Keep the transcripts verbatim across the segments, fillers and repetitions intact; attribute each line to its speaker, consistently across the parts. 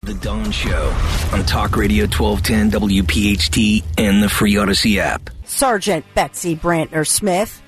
Speaker 1: The Dawn Show on Talk Radio twelve ten W P H T and the free Odyssey app.
Speaker 2: Sergeant Betsy Brantner Smith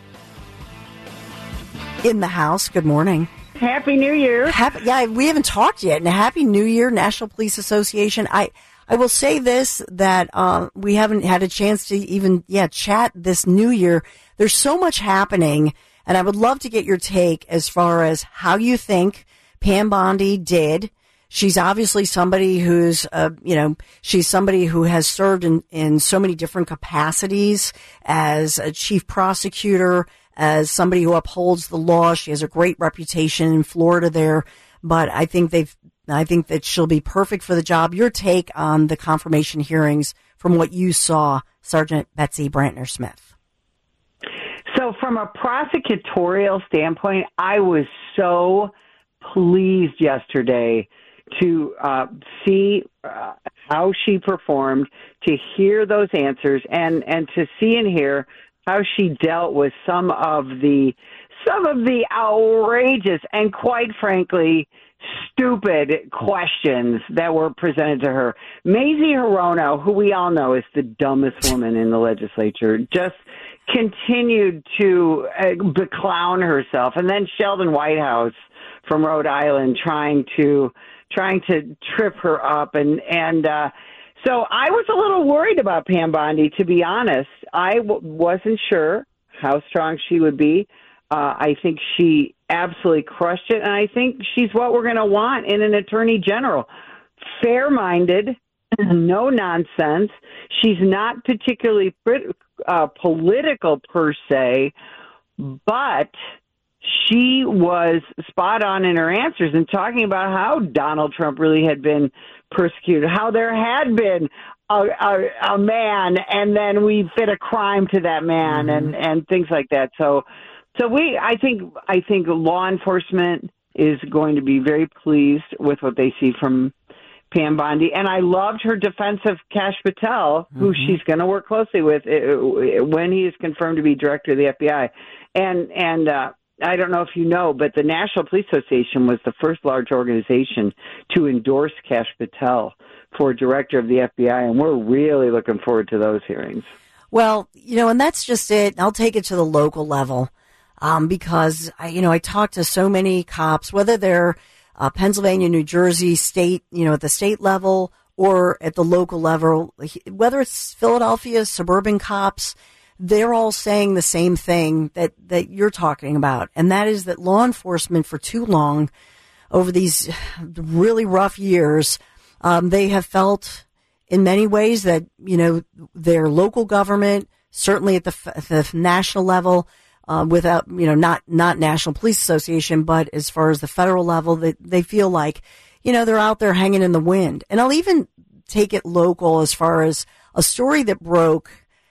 Speaker 2: in the house. Good morning.
Speaker 3: Happy New Year.
Speaker 2: Happy, yeah, we haven't talked yet. And Happy New Year, National Police Association. I, I will say this, that uh, we haven't had a chance to even, yeah, chat this new year. There's so much happening, and I would love to get your take as far as how you think Pam Bondi did. She's obviously somebody who's, uh, you know, she's somebody who has served in, in so many different capacities as a chief prosecutor, as somebody who upholds the law. She has a great reputation in Florida there, but I think they've, I think that she'll be perfect for the job. Your take on the confirmation hearings from what you saw, Sergeant Betsy Brantner Smith.
Speaker 3: So from a prosecutorial standpoint, I was so pleased yesterday to uh, see uh, how she performed, to hear those answers, and, and to see and hear how she dealt with some of the some of the outrageous and, quite frankly, stupid questions that were presented to her. Mazie Hirono, who we all know is the dumbest woman in the legislature, just continued to uh, beclown herself. And then Sheldon Whitehouse from Rhode Island trying to trying to trip her up. And, and uh, so I was a little worried about Pam Bondi, to be honest. I w- wasn't sure how strong she would be. Uh, I think she absolutely crushed it, and I think she's what we're going to want in an attorney general. Fair-minded, no nonsense. She's not particularly uh, political per se, but she was spot on in her answers and talking about how Donald Trump really had been persecuted, how there had been a, a, a man, and then we fit a crime to that man, mm-hmm. and, and things like that. So, so we, I think, I think law enforcement is going to be very pleased with what they see from Pam Bondi, and I loved her defense of Kash Patel, who mm-hmm. she's going to work closely with when he is confirmed to be director of the F B I, and and. uh I don't know if you know, but the National Police Association was the first large organization to endorse Kash Patel for director of the F B I, and we're really looking forward to those hearings.
Speaker 2: Well, you know, and that's just it. I'll take it to the local level um, because, I, you know, I talk to so many cops, whether they're uh, Pennsylvania, New Jersey, state, you know, at the state level or at the local level, whether it's Philadelphia, suburban cops, they're all saying the same thing that, that you're talking about, and that is that law enforcement for too long, over these really rough years, um, they have felt in many ways that, you know, their local government, certainly at the, the national level, uh, without, you know, not, not National Police Association, but as far as the federal level, they, they feel like, you know, they're out there hanging in the wind. And I'll even take it local as far as a story that broke.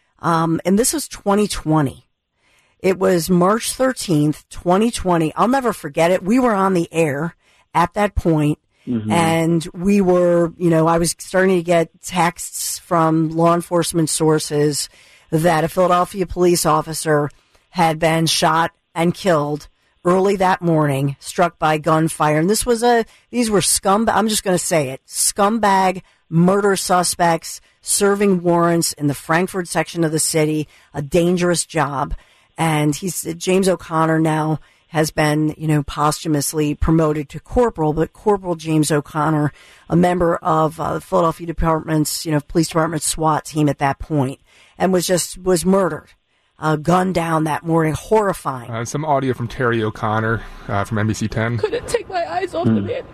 Speaker 2: Um, and this was twenty twenty. It was March thirteenth, twenty twenty. I'll never forget it. We were on the air at that point, mm-hmm. and we were, you know, I was starting to get texts from law enforcement sources that a Philadelphia police officer had been shot and killed early that morning, struck by gunfire. And this was a, these were scum, I'm just going to say it, scumbag murder suspects serving warrants in the Frankfurt section of the city, a dangerous job. And he's, James O'Connor now has been, you know, posthumously promoted to corporal, but Corporal James O'Connor, a member of uh, the Philadelphia Department's, you know, police department SWAT team at that point, and was just, was murdered, uh, gunned down that morning, horrifying.
Speaker 4: Uh, some audio from Terry O'Connor uh, from N B C ten.
Speaker 5: Couldn't take my eyes off mm. the man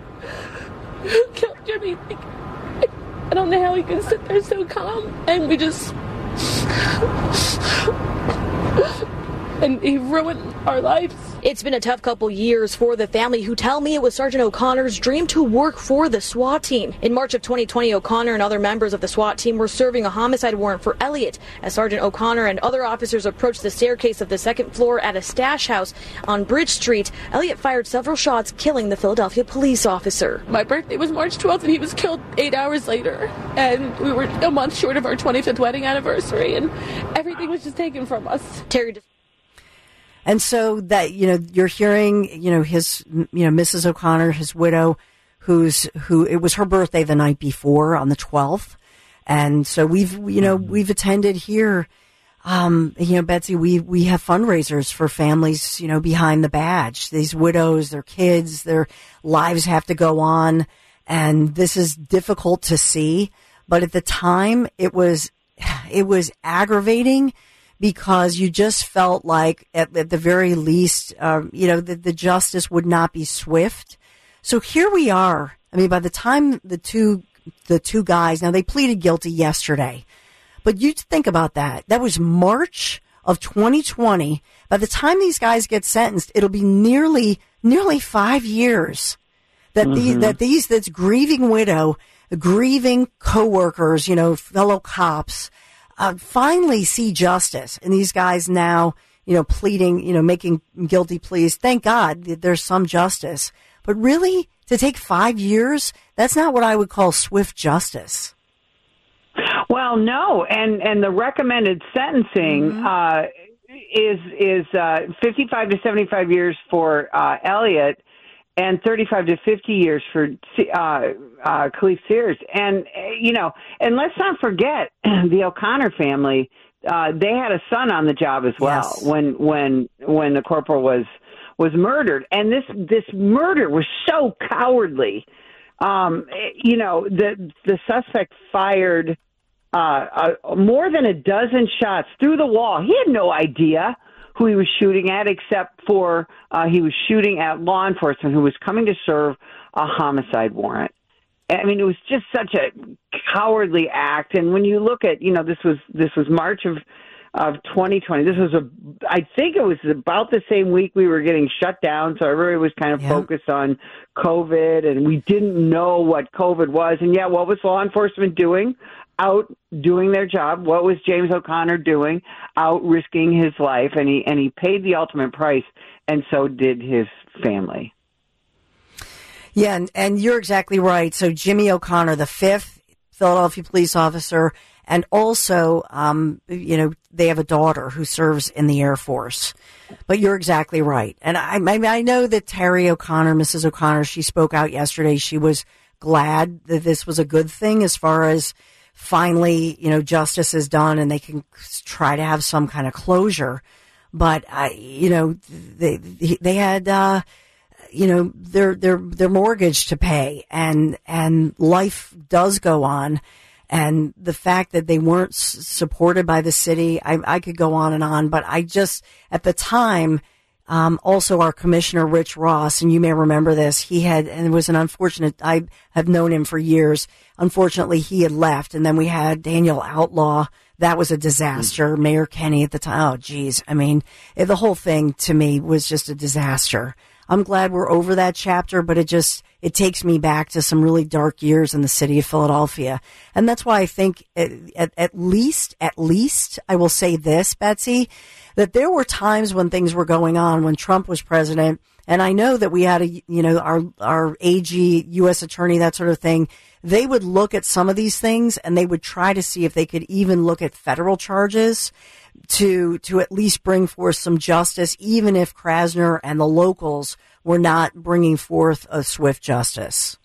Speaker 5: who killed Jimmy. Like, I don't know how he can sit there so calm, and we just, and he ruined our lives.
Speaker 6: It's been a tough couple years for the family, who tell me it was Sergeant O'Connor's dream to work for the SWAT team. In March of twenty twenty, O'Connor and other members of the SWAT team were serving a homicide warrant for Elliot. As Sergeant O'Connor and other officers approached the staircase of the second floor at a stash house on Bridge Street, Elliot fired several shots, killing the Philadelphia police officer.
Speaker 5: My birthday was March twelfth, and he was killed eight hours later. And we were a month short of our twenty-fifth wedding anniversary, and everything was just taken from us.
Speaker 6: Terry.
Speaker 2: And so that, you know, you're hearing, you know, his, you know, Missus O'Connor, his widow, who's who. It was her birthday the night before on the twelfth, and so we've you know we've attended here. Um, you know, Betsy, we we have fundraisers for families, you know, behind the badge. These widows, their kids, their lives have to go on, and this is difficult to see. But at the time, it was it was aggravating because you just felt like, at, at the very least, um, you know, the, the justice would not be swift. So here we are. I mean, by the time the two the two guys, now they pleaded guilty yesterday. But you think about that. That was March of twenty twenty. By the time these guys get sentenced, it'll be nearly nearly five years that mm-hmm. the that these that's grieving widow, grieving coworkers, you know, fellow cops, uh, finally see justice. And these guys now, you know, pleading, you know, making guilty pleas. Thank God that there's some justice. But really, to take five years, that's not what I would call swift justice.
Speaker 3: Well, no, and and the recommended sentencing mm-hmm. uh, is is uh, fifty-five to seventy-five years for uh, Elliott, and thirty-five to fifty years for uh, uh, Khalif Sears. And you know, and let's not forget the O'Connor family. Uh, they had a son on the job as well yes. when when when the corporal was was murdered, and this this murder was so cowardly. Um, you know, the the suspect fired uh, uh, more than a dozen shots through the wall. He had no idea who he was shooting at, except for uh, he was shooting at law enforcement who was coming to serve a homicide warrant. I mean, it was just such a cowardly act. And when you look at, you know, this was this was March of of twenty twenty. This was a, I think it was about the same week we were getting shut down. So everybody was kind of yeah. focused on COVID, and we didn't know what COVID was. And yet, what was law enforcement doing? Out doing their job. What was James O'Connor doing? Out risking his life, and he and he paid the ultimate price, and so did his family.
Speaker 2: Yeah, and, and you're exactly right. So Jimmy O'Connor, the fifth Philadelphia police officer, and also, um, you know, they have a daughter who serves in the Air Force. But you're exactly right. And I, I know that Terry O'Connor, Missus O'Connor, she spoke out yesterday. She was glad that this was a good thing as far as finally, you know, justice is done and they can try to have some kind of closure. But, I, you know, they they had, uh, you know, their their their mortgage to pay, and and life does go on. And the fact that they weren't s- supported by the city, I, I could go on and on, but I just, at the time, um, also our commissioner, Rich Ross, and you may remember this, he had, and it was an unfortunate, I have known him for years. Unfortunately, he had left, and then we had Daniel Outlaw. That was a disaster. Mm-hmm. Mayor Kenny at the time. Oh, geez. I mean, it, the whole thing to me was just a disaster. I'm glad we're over that chapter, but it just, it takes me back to some really dark years in the city of Philadelphia. And that's why I think at, at, at least, at least I will say this, Betsy, that there were times when things were going on when Trump was president. And I know that we had a, you know, our, our A G, U S attorney, that sort of thing. They would look at some of these things and they would try to see if they could even look at federal charges to to at least bring forth some justice, even if Krasner and the locals were not bringing forth a swift justice.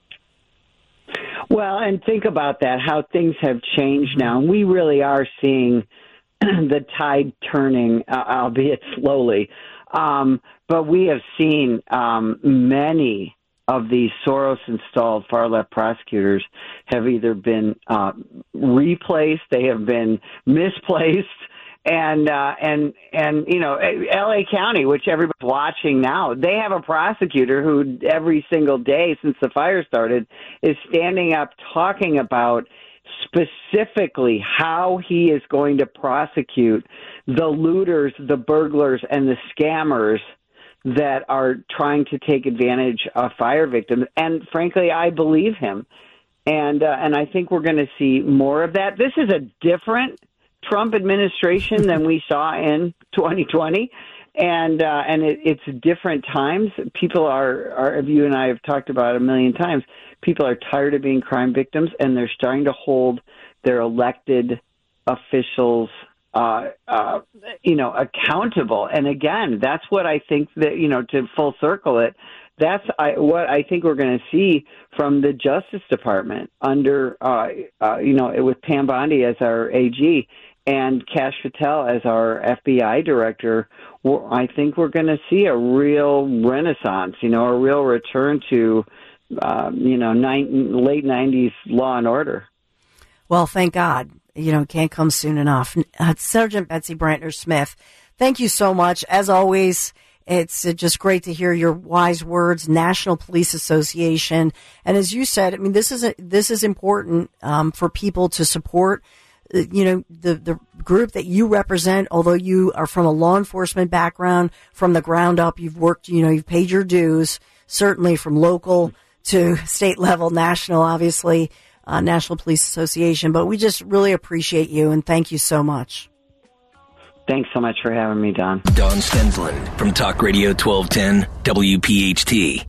Speaker 3: Well, and think about that, how things have changed now. We really are seeing the tide turning, uh, albeit slowly. Um, but we have seen um, many of these Soros-installed far-left prosecutors have either been uh, replaced, they have been misplaced, and uh, and and you know, L A County, which everybody's watching now, they have a prosecutor who every single day since the fire started is standing up talking about specifically how he is going to prosecute the looters, the burglars, and the scammers that are trying to take advantage of fire victims. And frankly, I believe him. And uh, and I think we're going to see more of that. This is a different Trump administration than we saw in twenty twenty. And uh, and it, it's different times. People are, are, you and I have talked about it a million times, people are tired of being crime victims, and they're starting to hold their elected officials Uh, uh, you know, accountable. And again, that's what I think that, you know, to full circle it, that's I, what I think we're going to see from the Justice Department under, uh, uh, you know, with Pam Bondi as our A G and Kash Patel as our F B I director. I think we're going to see a real renaissance, you know, a real return to, uh, you know, nine, late nineties law and order.
Speaker 2: Well, thank God. You know, it can't come soon enough. Uh, Sergeant Betsy Brantner Smith, thank you so much. As always, it's uh, just great to hear your wise words. National Police Association, and as you said, I mean, this is a, this is important um, for people to support. Uh, you know, the the group that you represent. Although you are from a law enforcement background, from the ground up, you've worked. You know, you've paid your dues. Certainly, from local to state level, national, obviously. Uh, National Police Association, but we just really appreciate you and thank you so much.
Speaker 3: Thanks so much for having me, Don.
Speaker 1: Don Stensland from Talk Radio twelve ten W P H T.